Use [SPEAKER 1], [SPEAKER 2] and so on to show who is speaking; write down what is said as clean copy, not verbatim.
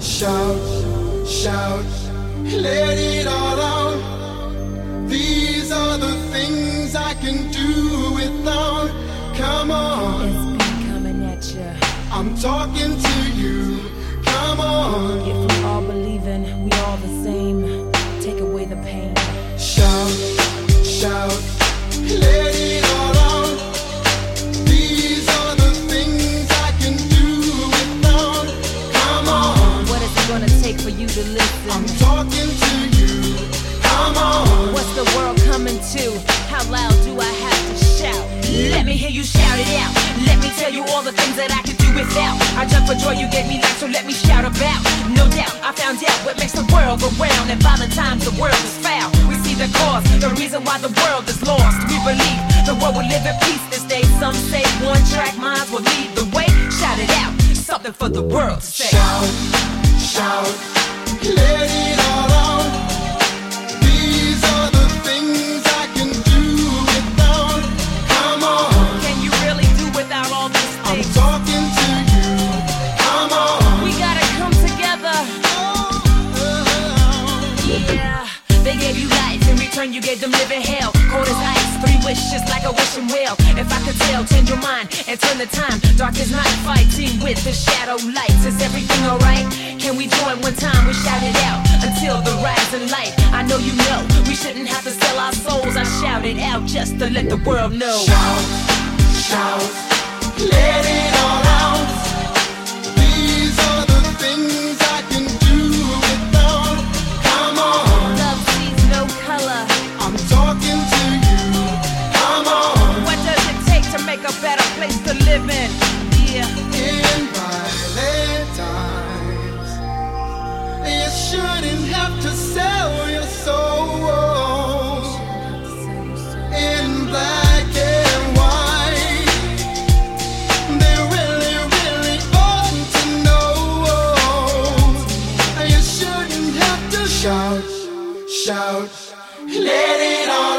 [SPEAKER 1] Shout, shout, let it all out. These are the things I can do without. Come on,
[SPEAKER 2] It's been coming at ya.
[SPEAKER 1] I'm talking to you. Come on,
[SPEAKER 2] If we all believing we all the same, take away the pain.
[SPEAKER 1] shout, shout, let it all out. These are the things I can do without. Come on,
[SPEAKER 2] What is it gonna take for you to listen?
[SPEAKER 1] I'm talking to you. Come on,
[SPEAKER 2] What's the world coming to? How loud do I have to shout?
[SPEAKER 3] Let me hear you shout it out. Let me tell you all the things that I could do without. I jump for joy, you gave me life, so let me shout about. No doubt, I found out what makes the world go round. And by the time the world is found, we see the cause, the reason why the world is lost. We believe the world will live in peace this day. Some say one track minds will lead the way. Shout it out, something for the world to say.
[SPEAKER 1] shout, shout, let it all out. These are the things I can do without. Come on,
[SPEAKER 3] Can you really do without all these
[SPEAKER 1] I'm
[SPEAKER 3] things?
[SPEAKER 1] talking to you. Come on,
[SPEAKER 2] We gotta come together.
[SPEAKER 3] Yeah, they gave you life, in return you gave them living hell. Cold as ice, 3 wishes like a wishing well. If I could tell, change your mind and turn the time. Dark is not fighting with the shadow lights. Is everything alright? Can we join one time? We shout it out until the rising light. I know you know we shouldn't have to sell our souls. I shout it out just to let the world know.
[SPEAKER 1] shout, shout, let it all out. These are the things I can do without. Come on,
[SPEAKER 2] Love sees no color.
[SPEAKER 1] I'm talking to you. Come on,
[SPEAKER 3] What does it take to make a better place to live in? Yeah.
[SPEAKER 1] in violent times, you shouldn't have to sell your soul. In black and white, they really, really ought to know. You shouldn't have to shout, shout, let it all